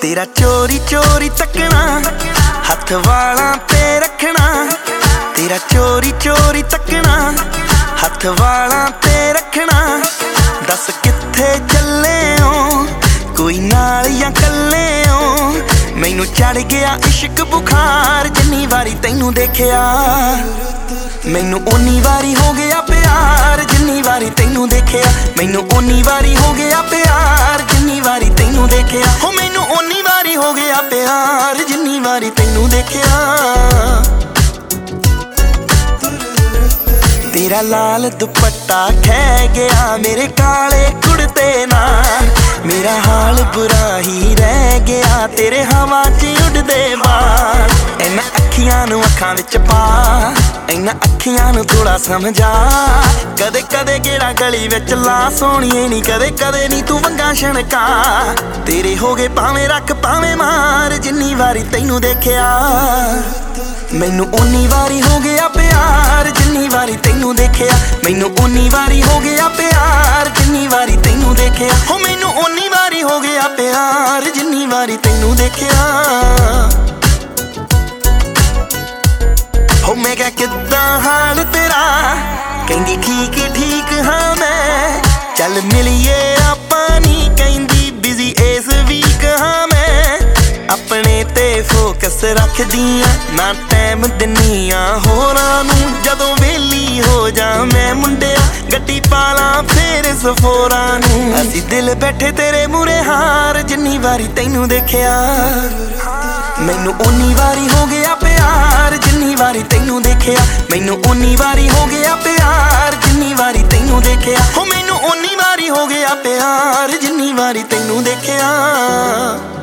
तेरा चोरी चोरी तकना हथ वालां ते रखना। तेरा चोरी चोरी तकना हथ वालां ते रखना। दस कित्थे चले हो कोई नाल या कल्ले हो। मैनू चढ़ गया इश्क बुखार जिन्नी वारी तैनू देखिया। मैनू उन्नी वारी हो गया प्यार जिन्नी वारी तैनू देखिया। मैनू उन्नी वारी हो गया प्यार जिन्नी वारी तैनू देखिया। हो मैनू उन्नी वारी हो गया प्यार जिन्नी वारी तैनू देखिया। तेरा लाल दुपट्टा खह गया मेरे काले कुड़ते नाल। मेरा हाल बुरा ही रह गया तेरे हवा च उड़दे बाल। इन्हां अखियां नूं अखां विच पा इन्हां अखियां नूं थोड़ा समझा। कदे कदे गेड़ा गली विच ला सोहणीए नी कदे कदे नी तू वंगा छणका। तेरे हो गए भावें रख भावें मार जिन्नी वारी तैनू देखिया। मैनू उन्नी वारी हो गया प्यार जिन्नी वारी तैनू देखिया। मैनू उन्नी वारी हो गया प्यार जिन्नी वारी तैनू देखिया। हो मैनू उन्नी वारी हो गया प्यार जिन्नी वारी तैनू देखिया। हो मैं क्या किद्दां हाल तेरा कहंदी ठीक ठीक हाँ मैं। चल मिलिए आपां नी कहंदी बिजी इस वीक हाँ मैं। अपने ते फोकस रखदियां ना टाइम दिनिया होरां नूं। जदों वेली हो जा मैं मुंडिया गड्डी पाला फेर सफोरां नूं। असीं दिल बैठे तेरे मूरे हार जिन्नी वारी तैनू देखिया। मैनू उन्नी वारी हो गया प्यार जिन्नी वारी तैनू देखिया। मैनू उन्नी वारी हो गया प्यार जिन्नी वारी तैनू देखिया। हो मैनू उन्नी वारी हो गया प्यार जिन्नी वारी तैनू देखिया।